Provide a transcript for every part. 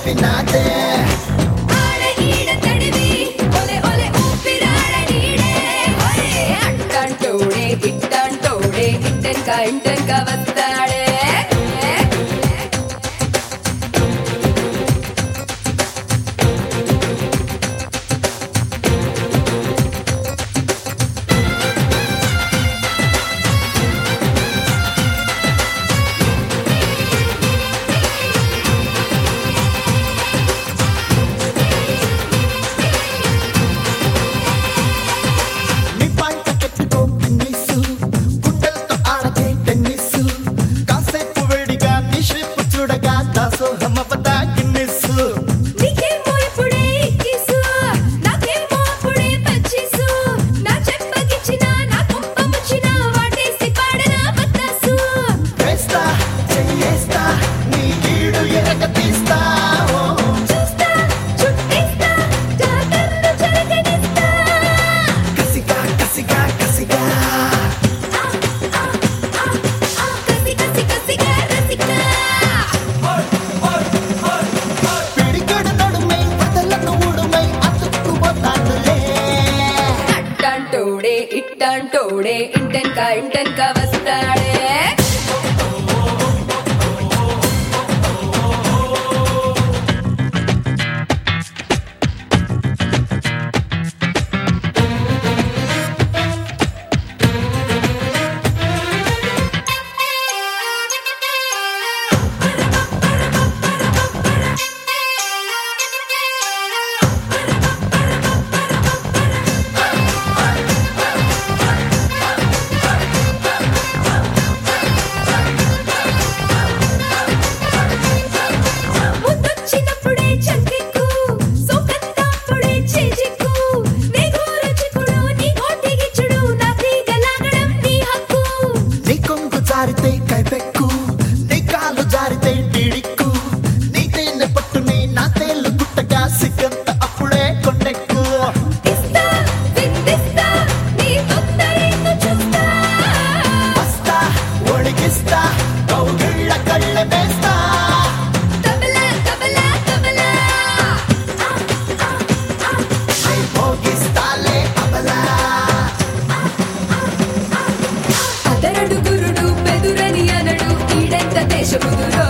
నాదే ఆడ ఈడ తడివి ఒలే ఒలే ఊపిరాడ నీడే ఒరే అట్టంటోడే ఇట్టంటోడే ఇంటెన్క వస్తాడే నీ పంట పెట్టుకో పిన్నిసు గుండెలతో ఆడకే టెన్నిసు కాసేపు వేడిగా నీ షేపు చూడగా దాసోహమవతా గిన్నిసు నీకేమో ఇప్పుడే కిసు నాకేమో అప్పుడే పచ్చిసు నా చెప్పగిచ్చిన నా కొంప ముచ్చిన వాటేసి పాడనా బత్తాసు వేస్తా చెయ్యేస్తా నీ గీడు ఎరగ తీస్తా ఓ చూస్తా చుట్టేస్తా జాతరలు జరగనిస్తా కసిగా కసిగా కసిగా కసిగా రసిగా పిడికెడు నడుమై వదలను ఉడుమై అతుక్కుపోతానులే అట్టంటోడే ఇట్టంటోడే ఇంటెన్క వస్తాడే ముద్దొచ్చినప్పుడే చంకెక్కు సోకంతప్పుడే చేజిక్కు నీ గోరచికుడు నీ గోటిగిచ్చుడు నా తీగలాగడం నీ హక్కు నీ కొంగు జారితే కైపెక్కు నీ కాలు జారితే టీడిక్కు నీ తేనె పట్టుని నా తేలు గుట్టగా సిగ్గంత అప్పుడే కొండెక్కు ఇస్తా విందిస్తా నీ తొందరేందు చూస్తా వస్తా ఒడిగిస్తా కౌగిళ్ళ కళ్ళ వేస్తా తబలా తబలా తబలా నే భోగిస్తాలే అబలా అదరడు గురుడు బెదురని అనడు ఈడెంత దేశముదురో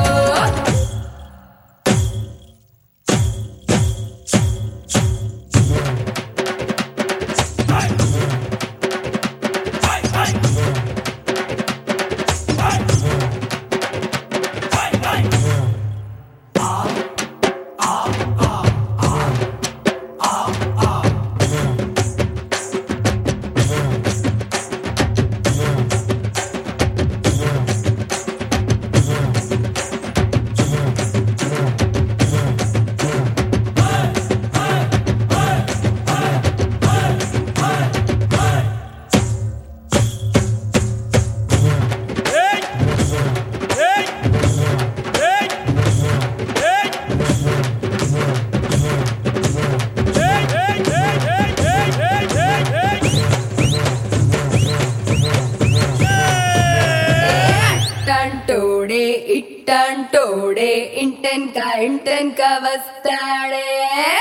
అట్టంటోడే ఇట్టంటోడే ఇంటెన్క వస్తాడే